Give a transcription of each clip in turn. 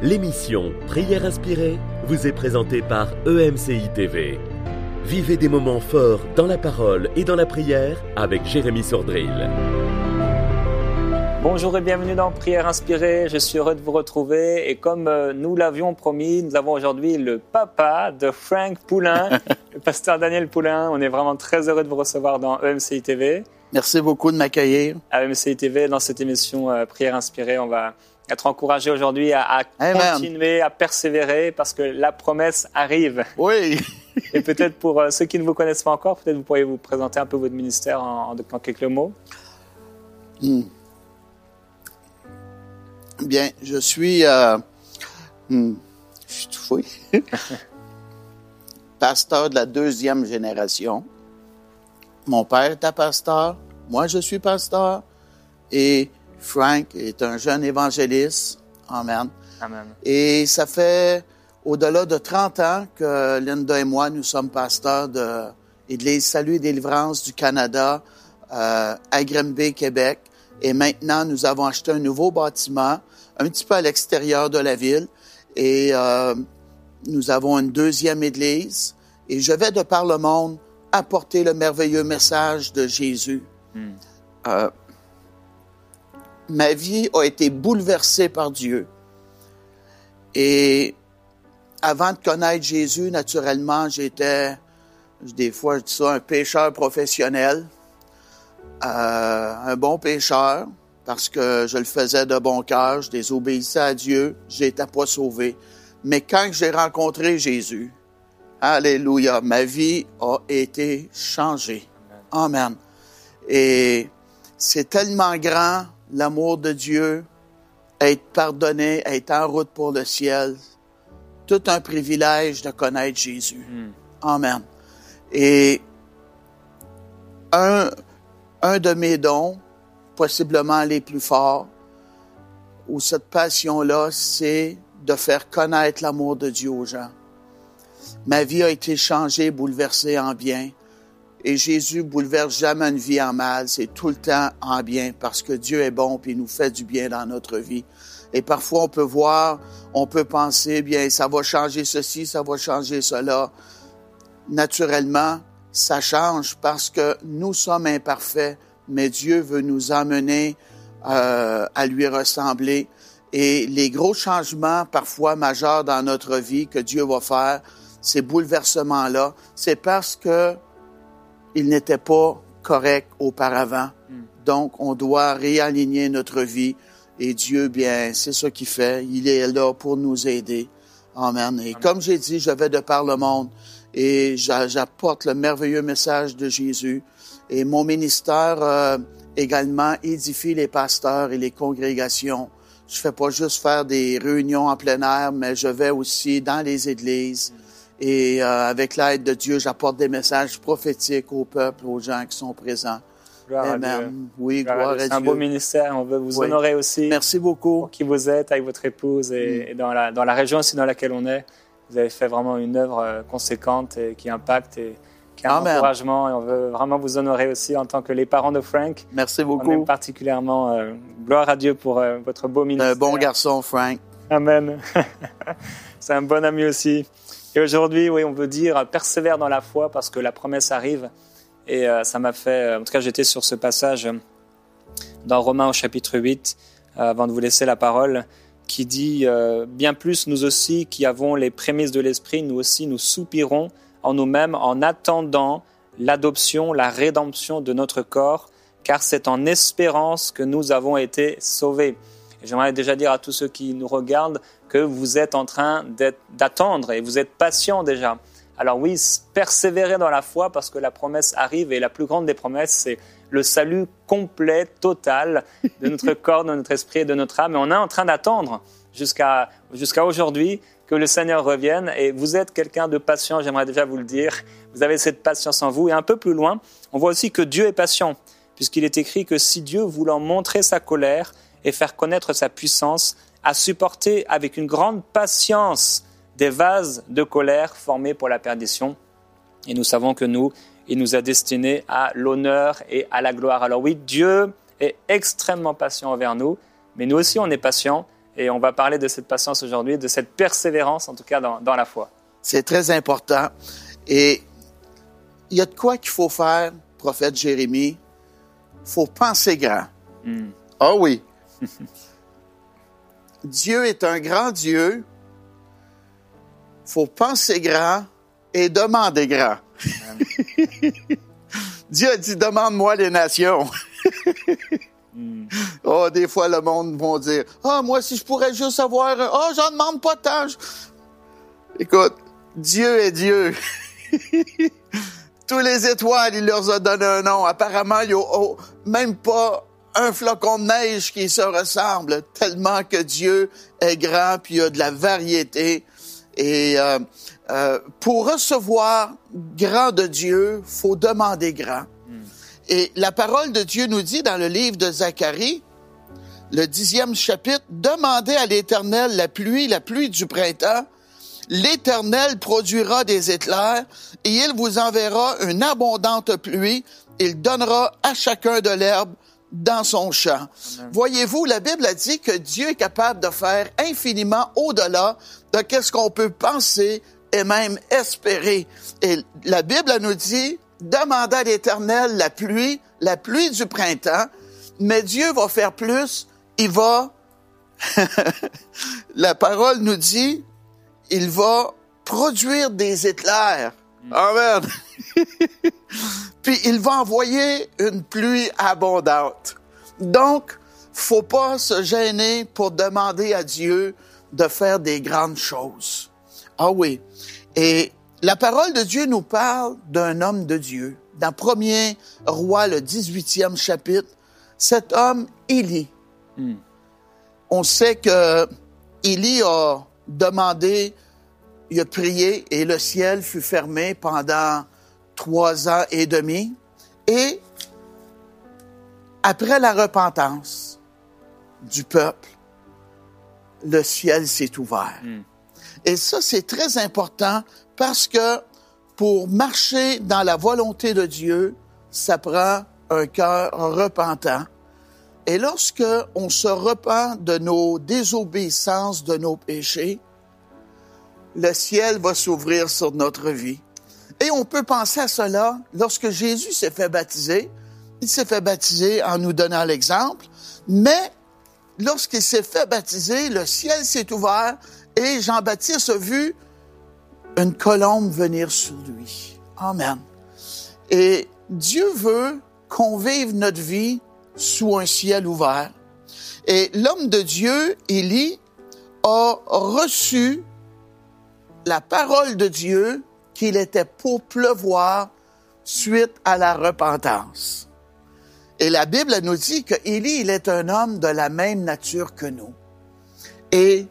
L'émission Prière inspirée vous est présentée par EMCI TV. Vivez des moments forts dans la parole et dans la prière avec Jérémy Sordrill. Bonjour et bienvenue dans Prière inspirée. Je suis heureux de vous retrouver et comme nous l'avions promis, nous avons aujourd'hui le papa de Frank Poulain, le pasteur Daniel Poulain. On est vraiment très heureux de vous recevoir dans EMCI TV. Merci beaucoup de m'accueillir. À EMCI TV, dans cette émission Prière inspirée, on va être encouragé aujourd'hui à continuer, à persévérer parce que la promesse arrive. Oui. Et peut-être pour ceux qui ne vous connaissent pas encore, peut-être vous pourriez vous présenter un peu votre ministère en quelques mots. Bien, je suis tout fouillé. Pasteur de la 2e génération. Mon père était pasteur, moi je suis pasteur et Frank est un jeune évangéliste. Amen. Amen. Et ça fait au-delà de 30 ans que Linda et moi, nous sommes pasteurs de l'Église Salut et Délivrance du Canada à Grimby, Québec. Et maintenant, nous avons acheté un nouveau bâtiment, un petit peu à l'extérieur de la ville. Et nous avons une 2e église. Et je vais de par le monde apporter le merveilleux message de Jésus. Ma vie a été bouleversée par Dieu. Et avant de connaître Jésus, naturellement, j'étais, des fois je dis ça, un pécheur professionnel, un bon pécheur, parce que je le faisais de bon cœur, je désobéissais à Dieu, j'étais pas sauvé. Mais quand j'ai rencontré Jésus, alléluia, ma vie a été changée. Amen. Et c'est tellement grand, l'amour de Dieu, être pardonné, être en route pour le ciel. Tout un privilège de connaître Jésus. Amen. Et un de mes dons, possiblement les plus forts, ou cette passion-là, c'est de faire connaître l'amour de Dieu aux gens. Ma vie a été changée, bouleversée en bien. Et Jésus bouleverse jamais une vie en mal, c'est tout le temps en bien, parce que Dieu est bon et il nous fait du bien dans notre vie. Et parfois, on peut voir, on peut penser, bien, ça va changer ceci, ça va changer cela. Naturellement, ça change parce que nous sommes imparfaits, mais Dieu veut nous emmener à lui ressembler. Et les gros changements, parfois majeurs dans notre vie que Dieu va faire, ces bouleversements-là, c'est parce que il n'était pas correct auparavant. Donc, on doit réaligner notre vie. Et Dieu, bien, c'est ce qu'il fait. Il est là pour nous aider. Amen. Et comme j'ai dit, je vais de par le monde et j'apporte le merveilleux message de Jésus. Et mon ministère également édifie les pasteurs et les congrégations. Je fais pas juste faire des réunions en plein air, mais je vais aussi dans les églises. Et avec l'aide de Dieu, j'apporte des messages prophétiques au peuple, aux gens qui sont présents. Gloire Amen. à Dieu. Oui, gloire à Dieu. C'est un beau ministère, on veut vous honorer aussi. Merci beaucoup. Pour qui vous êtes, avec votre épouse et dans la région aussi dans laquelle on est. Vous avez fait vraiment une œuvre conséquente et qui impacte et qui a un encouragement. Et on veut vraiment vous honorer aussi en tant que les parents de Frank. Merci beaucoup. On aime particulièrement. Gloire à Dieu pour votre beau ministère. Un bon garçon, Frank. Amen. C'est un bon ami aussi. Et aujourd'hui, oui, on veut dire persévère dans la foi parce que la promesse arrive. Et ça m'a fait, en tout cas, j'étais sur ce passage dans Romains au chapitre 8, avant de vous laisser la parole, qui dit bien plus nous aussi qui avons les prémices de l'esprit, nous aussi nous soupirons en nous-mêmes en attendant l'adoption, la rédemption de notre corps, car c'est en espérance que nous avons été sauvés. Et j'aimerais déjà dire à tous ceux qui nous regardent que vous êtes en train d'attendre et vous êtes patients déjà. Alors oui, persévérez dans la foi parce que la promesse arrive et la plus grande des promesses, c'est le salut complet, total de notre corps, de notre esprit et de notre âme. Et on est en train d'attendre jusqu'à aujourd'hui que le Seigneur revienne. Et vous êtes quelqu'un de patient, j'aimerais déjà vous le dire. Vous avez cette patience en vous. Et un peu plus loin, on voit aussi que Dieu est patient, puisqu'il est écrit que si Dieu, voulant montrer sa colère et faire connaître sa puissance, a supporté avec une grande patience des vases de colère formés pour la perdition. Et nous savons que il nous a destinés à l'honneur et à la gloire. Alors oui, Dieu est extrêmement patient envers nous, mais nous aussi on est patients Et on va parler de cette patience aujourd'hui, de cette persévérance, en tout cas dans la foi. C'est très important. Et il y a de quoi qu'il faut faire, prophète Jérémie. Il faut penser grand. Ah oui. Dieu est un grand Dieu. Il faut penser grand et demander grand. Dieu a dit, demande-moi les nations. Oh, des fois, le monde va dire, moi, si je pourrais juste avoir, j'en demande pas tant. Écoute, Dieu est Dieu. Tous les étoiles, il leur a donné un nom. Apparemment, il n'y a même pas un flocon de neige qui se ressemble, tellement que Dieu est grand, puis il y a de la variété. Et pour recevoir grand de Dieu, faut demander grand. Et la parole de Dieu nous dit dans le livre de Zacharie, le 10e chapitre, « Demandez à l'Éternel la pluie du printemps. L'Éternel produira des éclairs et il vous enverra une abondante pluie. Il donnera à chacun de l'herbe dans son champ. » Voyez-vous, la Bible a dit que Dieu est capable de faire infiniment au-delà de ce qu'on peut penser et même espérer. Et la Bible nous dit, demandez à l'Éternel la pluie du printemps, mais Dieu va faire plus, il va, la parole nous dit, il va produire des éclairs. Amen. Puis il va envoyer une pluie abondante. Donc, faut pas se gêner pour demander à Dieu de faire des grandes choses. Ah oui. Et la parole de Dieu nous parle d'un homme de Dieu. Dans 1er Roi, le 18e chapitre, cet homme, Élie. On sait que Élie a demandé, il a prié et le ciel fut fermé pendant 3 ans et demi. Et après la repentance du peuple, le ciel s'est ouvert. Et ça, c'est très important parce que pour marcher dans la volonté de Dieu, ça prend un cœur repentant. Et lorsque on se repent de nos désobéissances, de nos péchés, le ciel va s'ouvrir sur notre vie. Et on peut penser à cela lorsque Jésus s'est fait baptiser. Il s'est fait baptiser en nous donnant l'exemple, mais lorsqu'il s'est fait baptiser, le ciel s'est ouvert et Jean-Baptiste a vu une colombe venir sur lui. Amen. Et Dieu veut qu'on vive notre vie sous un ciel ouvert. Et l'homme de Dieu, Élie, a reçu la parole de Dieu qu'il était pour pleuvoir suite à la repentance. Et la Bible nous dit que Élie, il est un homme de la même nature que nous. Et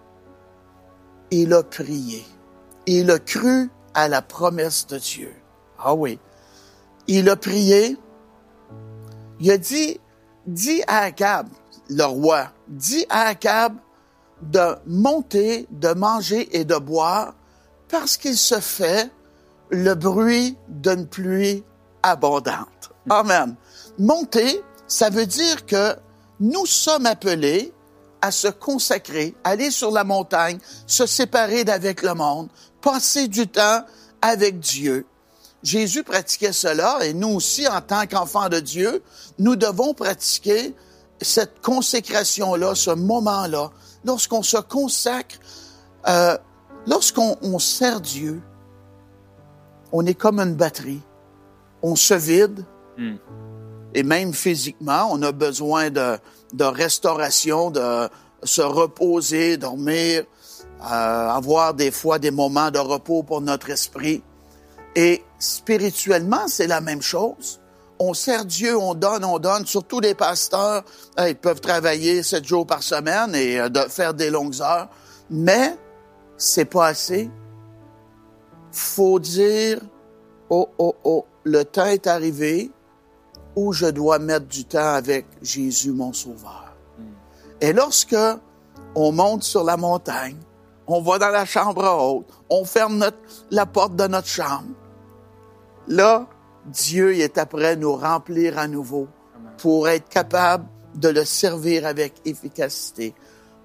il a prié. Il a cru à la promesse de Dieu. Ah oui. Il a prié. Il a dit à Akab, le roi, dis à Akab de monter, de manger et de boire parce qu'il se fait le bruit d'une pluie abondante. Amen. Monter, ça veut dire que nous sommes appelés à se consacrer, aller sur la montagne, se séparer d'avec le monde, passer du temps avec Dieu. Jésus pratiquait cela et nous aussi, en tant qu'enfants de Dieu, nous devons pratiquer cette consécration-là, ce moment-là. Lorsqu'on se consacre, lorsqu'on sert Dieu, on est comme une batterie. On se vide. Et même physiquement, on a besoin de restauration, de se reposer, dormir, avoir des fois des moments de repos pour notre esprit. Et spirituellement, c'est la même chose. On sert Dieu, on donne. Surtout les pasteurs, ils peuvent travailler 7 jours par semaine et faire des longues heures. Mais c'est pas assez. Faut dire, le temps est arrivé où je dois mettre du temps avec Jésus, mon Sauveur. Et lorsque on monte sur la montagne, on va dans la chambre haute, on ferme la porte de notre chambre, là, Dieu est après nous remplir à nouveau pour être capable de le servir avec efficacité,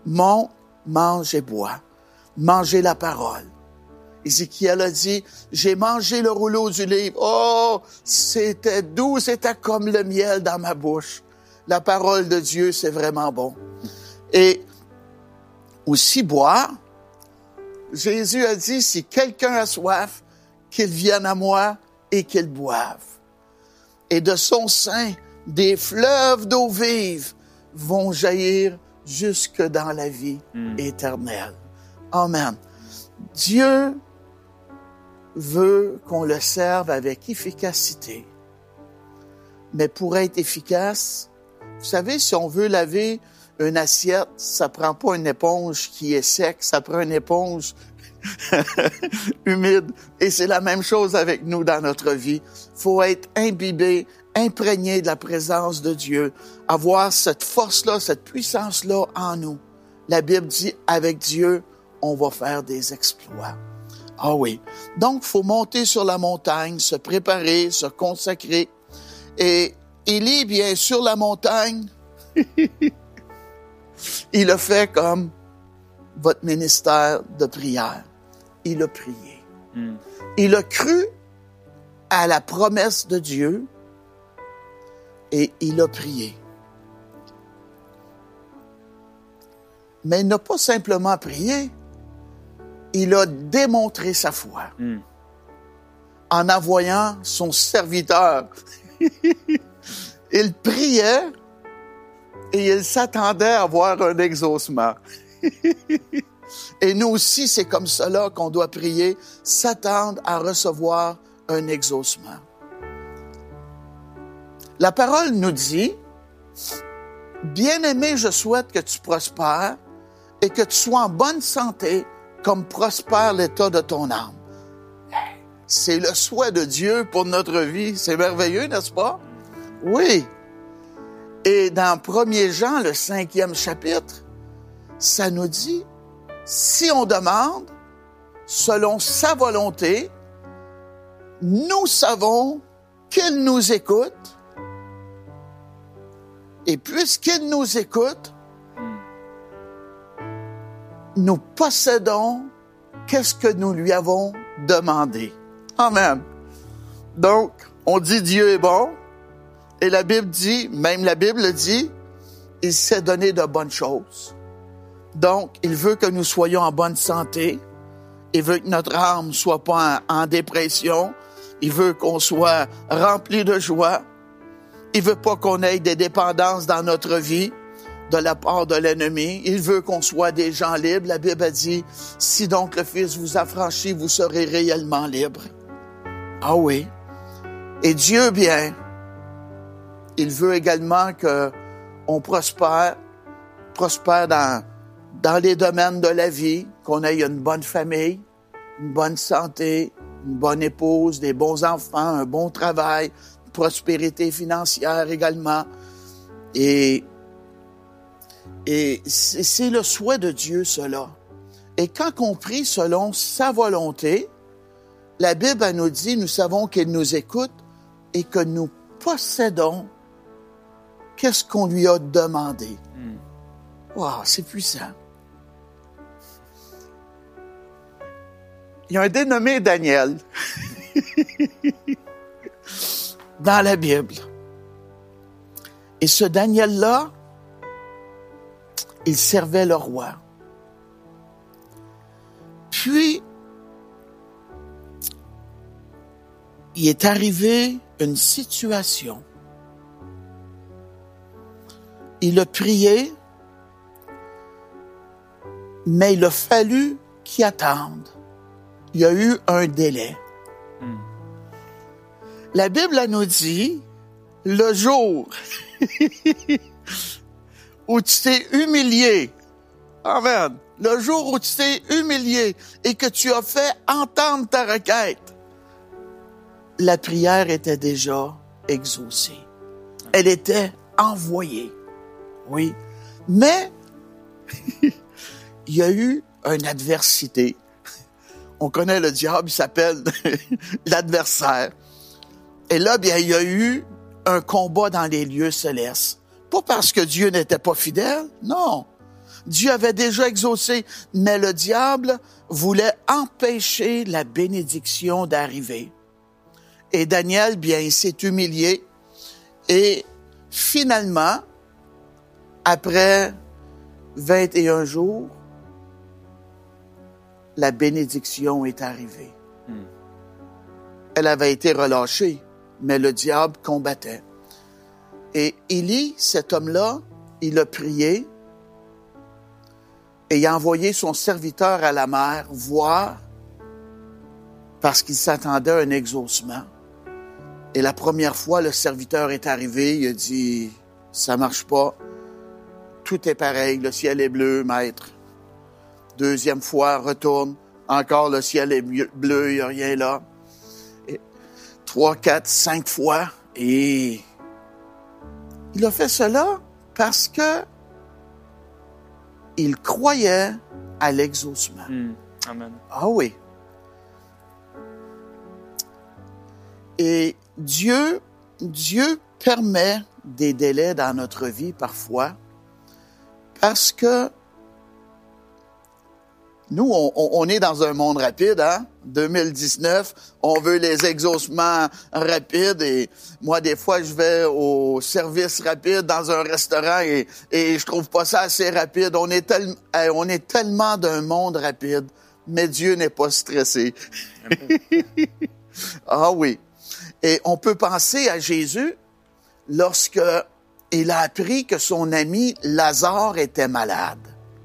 monte, mange et bois. Mangez la parole. Ézéchiel a dit, j'ai mangé le rouleau du livre. Oh, c'était doux, c'était comme le miel dans ma bouche. La parole de Dieu, c'est vraiment bon. Et aussi boire. Jésus a dit, si quelqu'un a soif, qu'il vienne à moi et qu'il boive. Et de son sein, des fleuves d'eau vive vont jaillir jusque dans la vie éternelle. Amen. Dieu veut qu'on le serve avec efficacité. Mais pour être efficace, vous savez, si on veut laver une assiette, ça prend pas une éponge qui est sec, ça prend une éponge humide. Et c'est la même chose avec nous dans notre vie. Faut être imbibé, imprégné de la présence de Dieu, avoir cette force-là, cette puissance-là en nous. La Bible dit, avec Dieu, on va faire des exploits. Ah oui. Donc, faut monter sur la montagne, se préparer, se consacrer. Et Élie, bien sur la montagne, il a fait comme votre ministère de prière. Il a prié. Il a cru à la promesse de Dieu et il a prié. Mais il n'a pas simplement prié, il a démontré sa foi en envoyant son serviteur. Il priait et il s'attendait à avoir un exaucement. Et nous aussi, c'est comme cela qu'on doit prier, s'attendre à recevoir un exaucement. La parole nous dit, « Bien-aimé, je souhaite que tu prospères et que tu sois en bonne santé comme prospère l'état de ton âme. » C'est le souhait de Dieu pour notre vie. C'est merveilleux, n'est-ce pas? Oui. Et dans 1 Jean, le 5e chapitre, ça nous dit, si on demande, selon sa volonté, nous savons qu'il nous écoute. Et puisqu'il nous écoute, nous possédons qu'est-ce que nous lui avons demandé. Amen. Donc, on dit Dieu est bon. Et la Bible dit, même la Bible dit, il s'est donné de bonnes choses. Donc, il veut que nous soyons en bonne santé. Il veut que notre âme soit pas en dépression. Il veut qu'on soit rempli de joie. Il veut pas qu'on ait des dépendances dans notre vie de la part de l'ennemi. Il veut qu'on soit des gens libres. La Bible a dit, si donc le Fils vous affranchit, vous serez réellement libres. Ah oui. Et Dieu, bien, il veut également que on prospère dans les domaines de la vie, qu'on ait une bonne famille, une bonne santé, une bonne épouse, des bons enfants, un bon travail, une prospérité financière également. Et c'est le souhait de Dieu, cela. Et quand on prie selon sa volonté, la Bible nous dit, nous savons qu'il nous écoute et que nous possédons qu'est-ce qu'on lui a demandé. Wow, c'est puissant. Il y a un dénommé Daniel dans la Bible. Et ce Daniel-là, il servait le roi. Puis, il est arrivé une situation. Il a prié, mais il a fallu qu'il attende. Il y a eu un délai. La Bible nous dit, le jour où tu t'es humilié, amen, le jour où tu t'es humilié et que tu as fait entendre ta requête, la prière était déjà exaucée. Elle était envoyée. Oui. Mais, il y a eu une adversité. On connaît le diable, il s'appelle l'adversaire. Et là, bien, il y a eu un combat dans les lieux célestes. Pas parce que Dieu n'était pas fidèle, non. Dieu avait déjà exaucé, mais le diable voulait empêcher la bénédiction d'arriver. Et Daniel, bien, il s'est humilié. Et finalement, après 21 jours, la bénédiction est arrivée. Elle avait été relâchée, mais le diable combattait. Et Élie, cet homme-là, il a prié et il a envoyé son serviteur à la mer voir parce qu'il s'attendait à un exaucement. Et la première fois, le serviteur est arrivé, il a dit « Ça marche pas, tout est pareil, le ciel est bleu, maître. » Deuxième fois, retourne, encore le ciel est bleu, il n'y a rien là. Et 3, 4, 5 fois, et il a fait cela parce que il croyait à l'exaucement. Amen. Ah oui. Et Dieu permet des délais dans notre vie parfois parce que nous, on est dans un monde rapide, hein? 2019, on veut les exaucements rapides et moi, des fois, je vais au service rapide dans un restaurant et je trouve pas ça assez rapide. On est tellement d'un monde rapide, mais Dieu n'est pas stressé. Ah oui. Et on peut penser à Jésus lorsque il a appris que son ami Lazare était malade.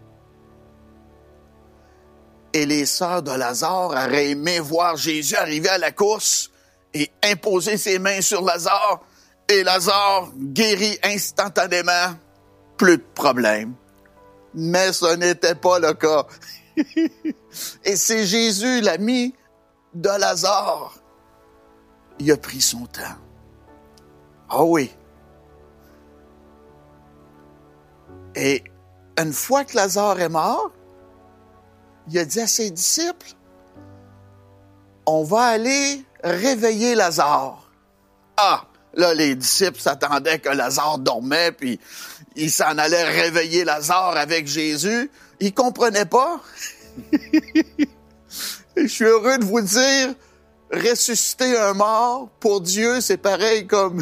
Et les sœurs de Lazare auraient aimé voir Jésus arriver à la course et imposer ses mains sur Lazare. Et Lazare guérit instantanément. Plus de problème. Mais ce n'était pas le cas. Et c'est Jésus, l'ami de Lazare. Il a pris son temps. Ah oui. Et une fois que Lazare est mort, il a dit à ses disciples, on va aller réveiller Lazare. Ah, là, les disciples s'attendaient que Lazare dormait, puis ils s'en allaient réveiller Lazare avec Jésus. Ils comprenaient pas. Je suis heureux de vous dire, ressusciter un mort, pour Dieu, c'est pareil comme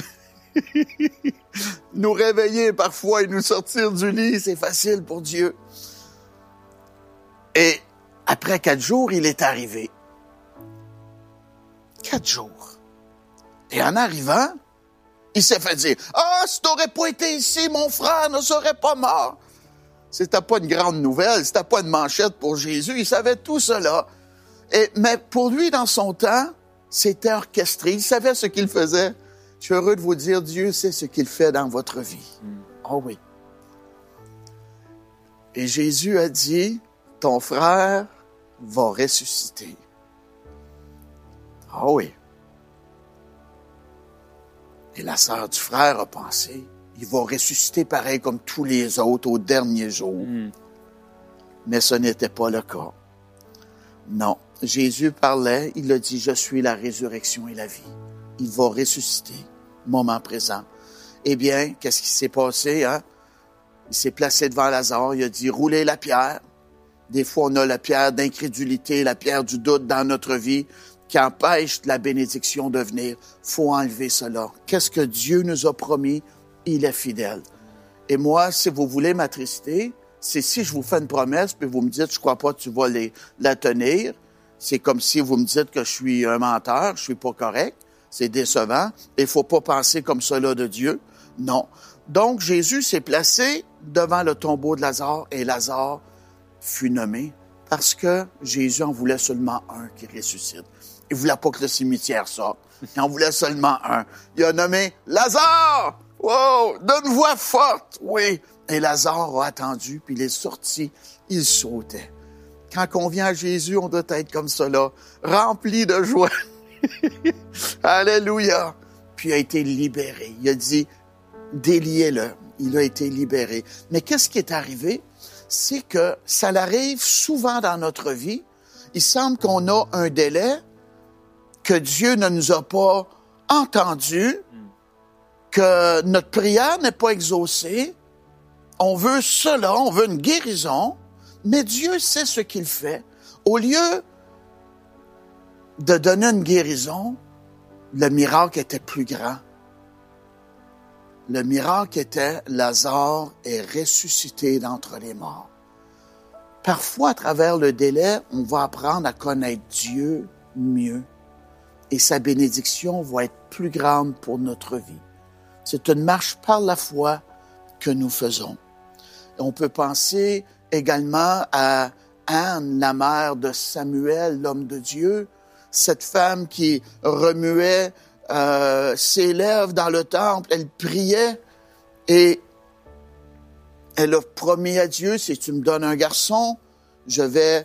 nous réveiller parfois et nous sortir du lit, c'est facile pour Dieu. Et après 4 jours, il est arrivé. 4 jours. Et en arrivant, il s'est fait dire, « Ah, si t'aurais pas été ici, mon frère ne serait pas mort. » C'était pas une grande nouvelle, c'était pas une manchette pour Jésus, il savait tout cela. Mais pour lui, dans son temps, c'était orchestré, il savait ce qu'il faisait. Je suis heureux de vous dire, Dieu sait ce qu'il fait dans votre vie. Oh oui. Et Jésus a dit, ton frère va ressusciter. Ah oui. Et la sœur du frère a pensé, il va ressusciter pareil comme tous les autres au dernier jour. Mais ce n'était pas le cas. Non. Jésus parlait, il a dit, je suis la résurrection et la vie. Il va ressusciter, moment présent. Eh bien, qu'est-ce qui s'est passé, hein? Il s'est placé devant Lazare, il a dit, roulez la pierre. Des fois, on a la pierre d'incrédulité, la pierre du doute dans notre vie qui empêche la bénédiction de venir. Faut enlever cela. Qu'est-ce que Dieu nous a promis? Il est fidèle. Et moi, si vous voulez m'attrister, c'est si je vous fais une promesse, puis vous me dites, je crois pas que tu vas la tenir. C'est comme si vous me dites que je suis un menteur, je suis pas correct. C'est décevant. Il faut pas penser comme cela de Dieu. Non. Donc, Jésus s'est placé devant le tombeau de Lazare et Lazare fut nommé parce que Jésus en voulait seulement un qui ressuscite. Il voulait pas que le cimetière sorte. Il en voulait seulement un. Il a nommé Lazare! Wow! D'une voix forte! Oui. Et Lazare a attendu, puis il est sorti. Il sautait. Quand on vient à Jésus, on doit être comme cela, rempli de joie. Alléluia! Puis il a été libéré. Il a dit, déliez-le. Il a été libéré. Mais qu'est-ce qui est arrivé? C'est que ça arrive souvent dans notre vie. Il semble qu'on a un délai, que Dieu ne nous a pas entendus, que notre prière n'est pas exaucée. on veut cela, on veut une guérison, mais Dieu sait ce qu'il fait. Au lieu de donner une guérison, le miracle était plus grand. Le miracle était Lazare est ressuscité d'entre les morts. Parfois, à travers le délai, on va apprendre à connaître Dieu mieux et sa bénédiction va être plus grande pour notre vie. C'est une marche par la foi que nous faisons. Et on peut penser également à Anne, la mère de Samuel, l'homme de Dieu, cette femme qui remuait ses lèvres dans le temple, elle priait et elle a promis à Dieu, si tu me donnes un garçon, je vais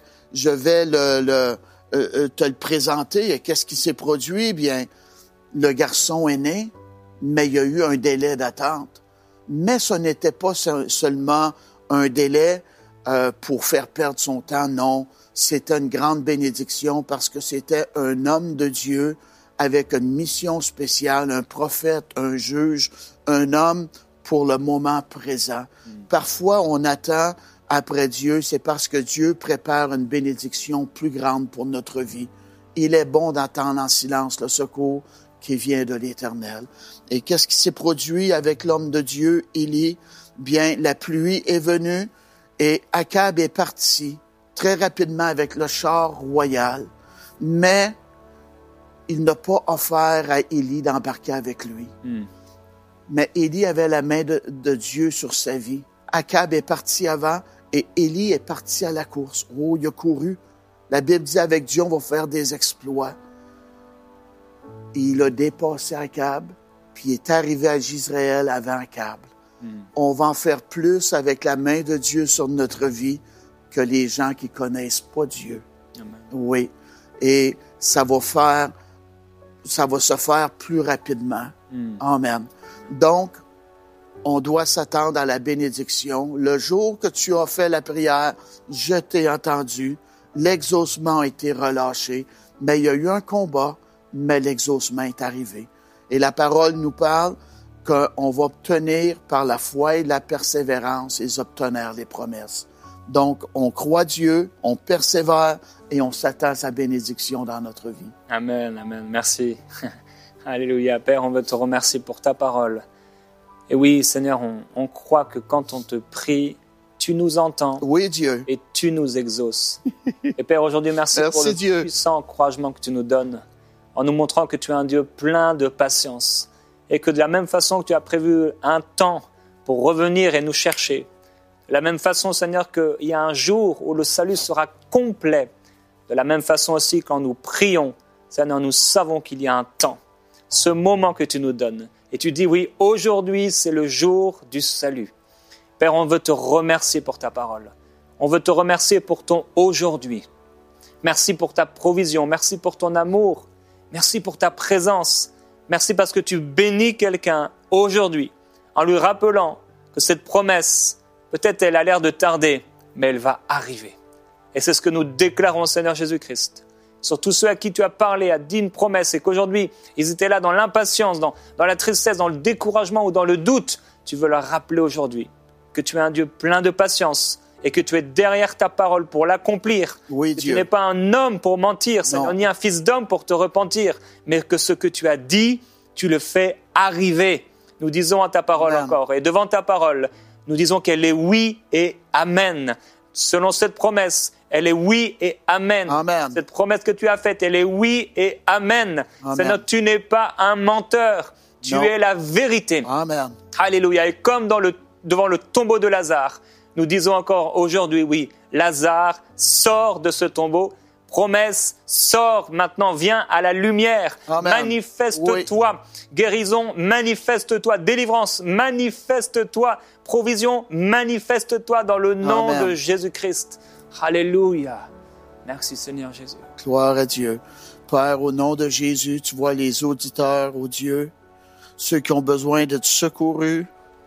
te le présenter. Et qu'est-ce qui s'est produit? Bien, le garçon est né, mais il y a eu un délai d'attente. Mais ce n'était pas seulement un délai pour faire perdre son temps, non. C'était une grande bénédiction parce que c'était un homme de Dieu avec une mission spéciale, un prophète, un juge, un homme pour le moment présent. Parfois, on attend après Dieu, c'est parce que Dieu prépare une bénédiction plus grande pour notre vie. Il est bon d'attendre en silence le secours qui vient de l'Éternel. Et qu'est-ce qui s'est produit avec l'homme de Dieu, Élie? Bien, la pluie est venue et Akab est parti très rapidement avec le char royal, mais il n'a pas offert à Élie d'embarquer avec lui. Mais Élie avait la main de Dieu sur sa vie. Akab est parti avant et Élie est parti à la course. Oh, il a couru. La Bible dit avec Dieu, on va faire des exploits. Et il a dépassé Akab, puis il est arrivé à Jezreel avant Akab. On va en faire plus avec la main de Dieu sur notre vie que les gens qui connaissent pas Dieu. Amen. Oui. Et ça va se faire plus rapidement. Amen. Donc, on doit s'attendre à la bénédiction. Le jour que tu as fait la prière, je t'ai entendu. L'exaucement a été relâché. Mais il y a eu un combat, mais l'exaucement est arrivé. Et la parole nous parle qu'on va obtenir par la foi et la persévérance et obtenir les promesses. Donc, on croit Dieu, on persévère et on s'attend à sa bénédiction dans notre vie. Amen, amen. Merci. Alléluia. Père, on veut te remercier pour ta parole. Et oui, Seigneur, on croit que quand on te prie, tu nous entends. Oui, Dieu. Et tu nous exauces. Et Père, aujourd'hui, merci pour le Dieu. puissant encouragement que tu nous donnes, en nous montrant que tu es un Dieu plein de patience. Et que de la même façon que tu as prévu un temps pour revenir et nous chercher, de la même façon, Seigneur, qu'il y a un jour où le salut sera complet. De la même façon aussi, quand nous prions, Seigneur, nous savons qu'il y a un temps, ce moment que tu nous donnes. Et tu dis, oui, aujourd'hui, c'est le jour du salut. Père, on veut te remercier pour ta parole. On veut te remercier pour ton aujourd'hui. Merci pour ta provision. Merci pour ton amour. Merci pour ta présence. Merci parce que tu bénis quelqu'un aujourd'hui en lui rappelant que cette promesse, peut-être elle a l'air de tarder, mais elle va arriver. Et c'est ce que nous déclarons, Seigneur Jésus-Christ. Sur tous ceux à qui tu as parlé, a dit une promesse et qu'aujourd'hui, ils étaient là dans l'impatience, dans la tristesse, dans le découragement ou dans le doute. Tu veux leur rappeler aujourd'hui que tu es un Dieu plein de patience et que tu es derrière ta parole pour l'accomplir. Oui, que Dieu. tu n'es pas un homme pour mentir, Seigneur, ni un fils d'homme pour te repentir, mais que ce que tu as dit, tu le fais arriver. Nous disons à ta parole Amen. encore, et devant ta parole, nous disons qu'elle est oui et amen. Selon cette promesse, elle est oui et amen. Amen. Cette promesse que tu as faite, elle est oui et amen. Amen. Seigneur, tu n'es pas un menteur. Tu Non. es la vérité. Amen. Alléluia. Et comme devant le tombeau de Lazare, nous disons encore aujourd'hui, oui, Lazare sort de ce tombeau. Promesse, sors maintenant, viens à la lumière. Amen. Manifeste-toi. Oui. Guérison, manifeste-toi. Délivrance, manifeste-toi. Provision, manifeste-toi dans le nom Amen. de Jésus-Christ. Alléluia. Merci Seigneur Jésus. Gloire à Dieu. Père, au nom de Jésus, tu vois les auditeurs, oh Dieu, ceux qui ont besoin d'être secourus,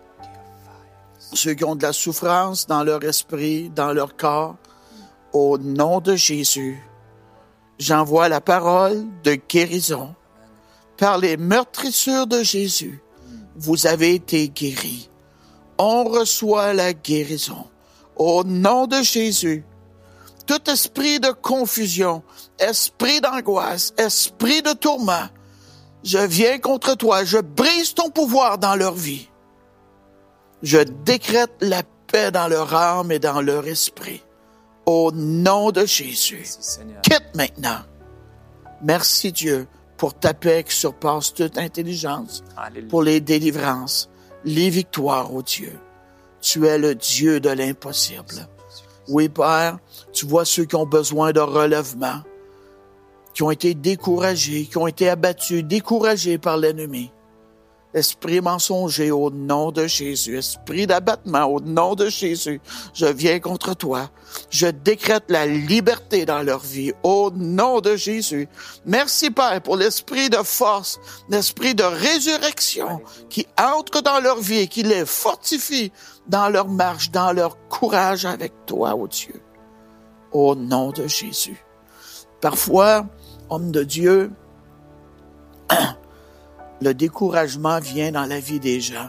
ceux qui ont de la souffrance dans leur esprit, dans leur corps. Au nom de Jésus, j'envoie la parole de guérison. Par les meurtrissures de Jésus, vous avez été guéris. on reçoit la guérison. Au nom de Jésus, tout esprit de confusion, esprit d'angoisse, esprit de tourment, je viens contre toi, je brise ton pouvoir dans leur vie. Je décrète la paix dans leur âme et dans leur esprit. Au nom de Jésus. Quitte maintenant. Merci Dieu pour ta paix qui surpasse toute intelligence, Alléluia. Pour les délivrances, les victoires, ô Dieu. Tu es le Dieu de l'impossible. Oui, Père, tu vois ceux qui ont besoin de relèvement, qui ont été découragés, qui ont été abattus, découragés par l'ennemi. Esprit mensonger, au nom de Jésus. Esprit d'abattement, au nom de Jésus. Je viens contre toi. Je décrète la liberté dans leur vie, au nom de Jésus. Merci, Père, pour l'esprit de force, l'esprit de résurrection qui entre dans leur vie et qui les fortifie dans leur marche, dans leur courage avec toi, ô Dieu. Au nom de Jésus. Parfois, homme de Dieu, le découragement vient dans la vie des gens.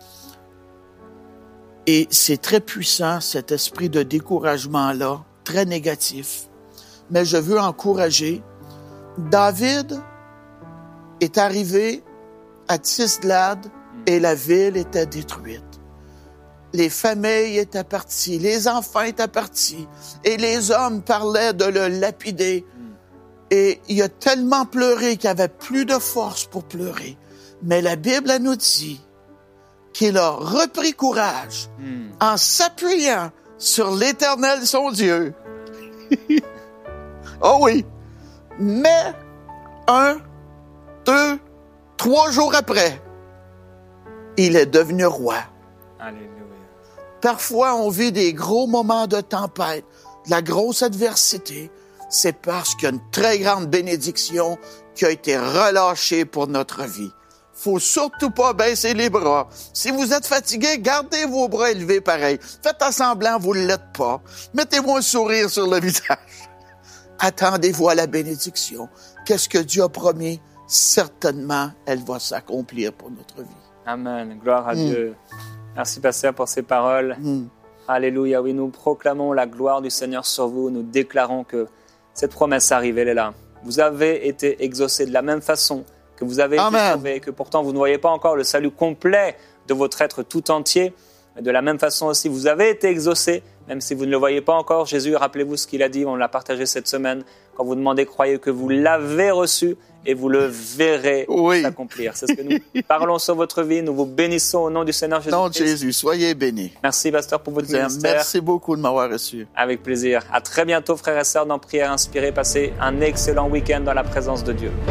Et c'est très puissant, cet esprit de découragement-là, très négatif. Mais je veux encourager. David est arrivé à Tsiklad et la ville était détruite. Les familles étaient parties, les enfants étaient partis et les hommes parlaient de le lapider. Et il a tellement pleuré qu'il n'avait plus de force pour pleurer. Mais la Bible nous dit qu'il a repris courage en s'appuyant sur l'Éternel, son Dieu. Oh oui! Mais 1, 2, 3 jours après, il est devenu roi. Alléluia. Parfois, on vit des gros moments de tempête, de la grosse adversité. C'est parce qu'il y a une très grande bénédiction qui a été relâchée pour notre vie. Faut surtout pas baisser les bras. Si vous êtes fatigué, gardez vos bras élevés pareil. Faites à semblant, vous ne l'êtes pas. Mettez-vous un sourire sur le visage. Attendez-vous à la bénédiction. Qu'est-ce que Dieu a promis? Certainement, elle va s'accomplir pour notre vie. Amen. Gloire à Dieu. Merci, pasteur, pour ces paroles. Alléluia. Oui, nous proclamons la gloire du Seigneur sur vous. Nous déclarons que cette promesse arrive, elle est là. Vous avez été exaucés de la même façon que vous avez été sauvés, que pourtant vous ne voyez pas encore le salut complet de votre être tout entier. Mais de la même façon aussi, vous avez été exaucés, même si vous ne le voyez pas encore. Jésus, rappelez-vous ce qu'il a dit, on l'a partagé cette semaine. Quand vous demandez, croyez que vous l'avez reçu et vous le verrez s'accomplir. C'est ce que nous parlons sur votre vie. Nous vous bénissons au nom du Seigneur Jésus. Au nom de Jésus, soyez bénis. Merci, pasteur, pour votre ministère. Merci beaucoup de m'avoir reçu. Avec plaisir. À très bientôt, frères et sœurs, dans Prière Inspirée. Passez un excellent week-end dans la présence de Dieu.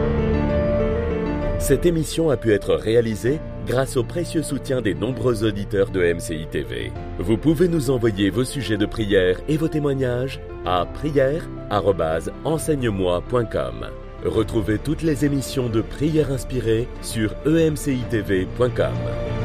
Cette émission a pu être réalisée grâce au précieux soutien des nombreux auditeurs de MCI TV. Vous pouvez nous envoyer vos sujets de prière et vos témoignages à prière@enseigne-moi.com. Retrouvez toutes les émissions de Prière Inspirée sur emcitv.com.